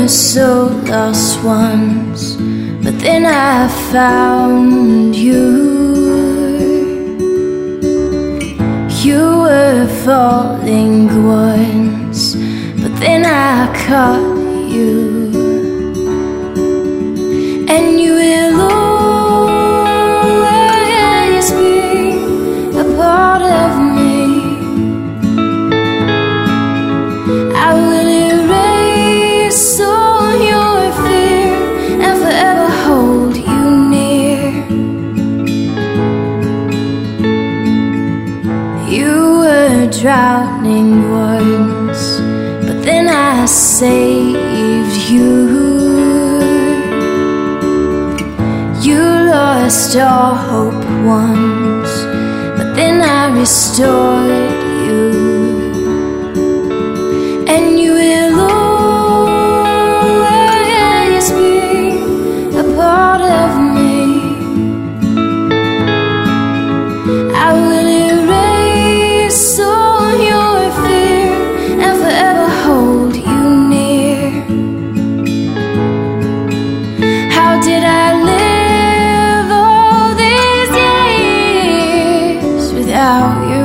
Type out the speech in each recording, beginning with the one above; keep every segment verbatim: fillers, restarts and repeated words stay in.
were so lost once, but then I found you. You were falling once, but then I caught you. And you will always be a part of me. I will erase all your fear and forever hold you near. You were drowning once, but then I saved you. You lost all hope once, but then I restored you. And you will always be a part of me. I will erase all your fear and forever hold you near. How did I live all these years without you?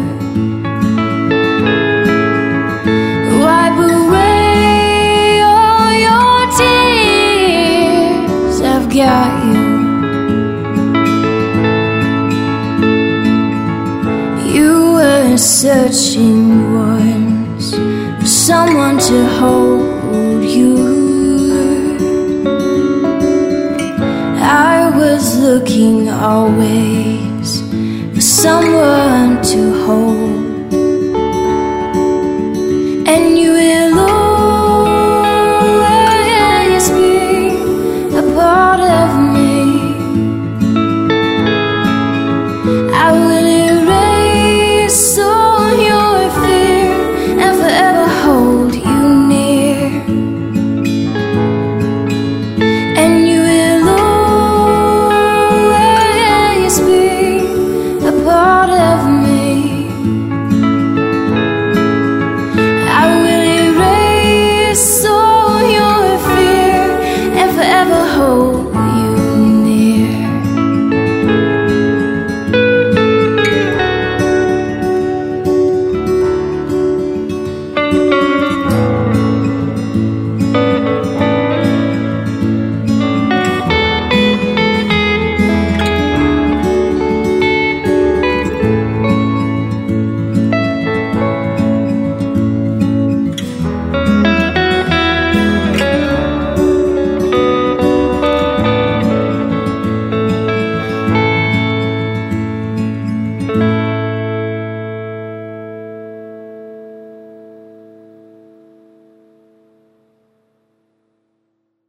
Wipe away all your tears, I've got you. You were searching once for someone to hold you. I was looking always for someone